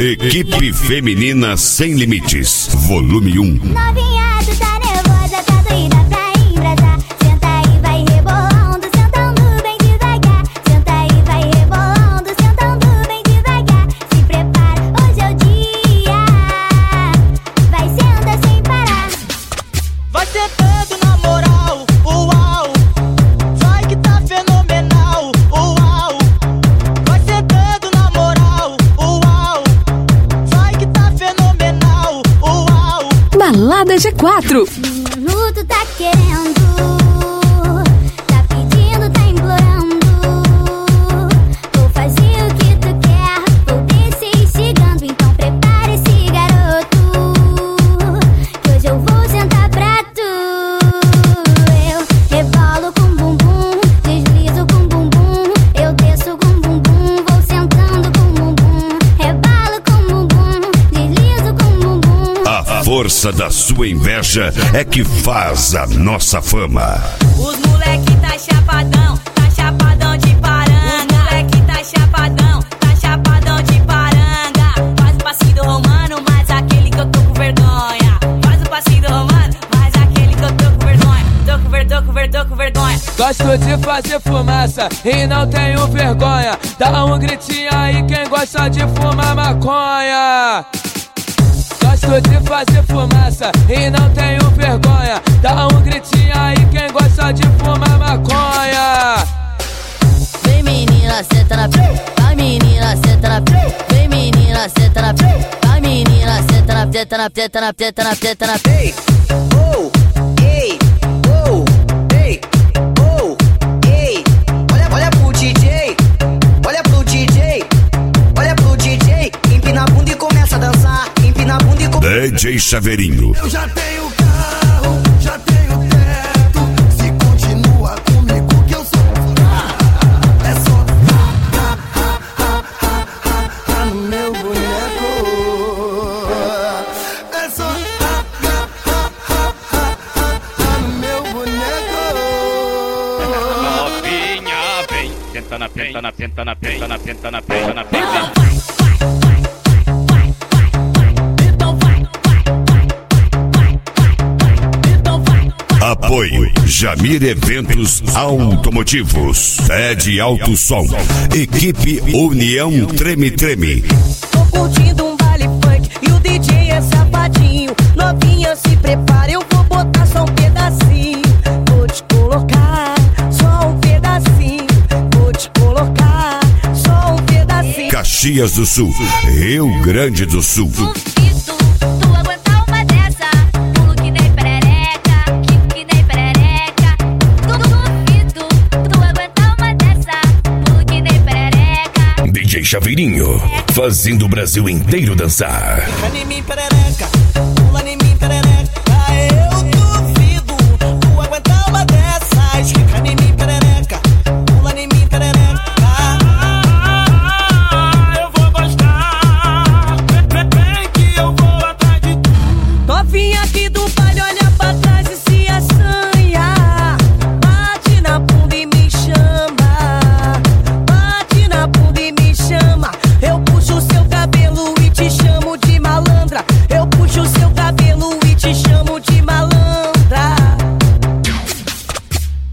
Equipe Feminina Sem Limites, volume 1. Novinha, tu tá nervosa, tá doida pra embrasar. Senta aí, vai rebolando, sentando bem devagar. Senta aí, vai rebolando, sentando bem devagar. Se prepara, hoje é o dia. Vai senta sem parar. Vai sentando na moral, uau. Vai que tá fenomenal, uau. Vai sentando na moral, uau. Vai que tá fenomenal, uau. Balada G4. Tu tá querendo, tá pedindo, tá implorando. Vou fazer o que tu quer, vou descer instigando. Então prepare-se, garoto, que hoje eu vou sentar pra tu. Eu rebolo com bumbum, deslizo com bumbum. Eu desço com bumbum, vou sentando com bumbum. Rebalo com bumbum, deslizo com bumbum. A força da sua inveja é que faz a nossa fama. Os moleque tá chapadão de paranga. Os moleque tá chapadão de paranga. Faz o passinho do romano, mas aquele que eu tô com vergonha. Faz o passinho do romano, mas aquele que eu tô com vergonha. Tô com vergonha. Gosto de fazer fumaça e não tenho vergonha. Dá um gritinho aí quem gosta de fumar maconha. Gosto de fazer fumaça e não tenho vergonha. Dá um gritinho aí quem gosta de fumar maconha. Vem menina, senta na frente. Vai menina, senta na frente. Vem menina, senta na frente. Vai menina, senta na frente, na frente, na frente, na frente, na frente. Oh, ei, oh, ei, oh, ei. Olha pro DJ, olha pro DJ, olha pro DJ. Empina a bunda e começa a dançar. Empina a bunda e começa. DJ Chaveirinho. Eu já tenho carro, já tenho teto. Se continua comigo que eu sou. É só no meu boneco. É só no meu boneco. Novinha, vem. Senta na penta, na penta, na penta, na penta, na penta, na penta. Apoio Jamir Eventos Automotivos. Ed Alto Som. Equipe União Treme Treme. Tô curtindo um baile funk e o DJ é safadinho. Novinha, se prepara, eu vou botar só um pedacinho. Vou te colocar só um pedacinho. Vou te colocar só um pedacinho. Caxias do Sul, Rio Grande do Sul. Duvido tu aguentar uma dessa. Pulo que nem perereca, quico que nem perereca. Duvido tu aguentar uma dessa. Pulo que nem perereca. DJ Chaveirinho, fazendo o Brasil inteiro dançar. Fica em mim, perereca.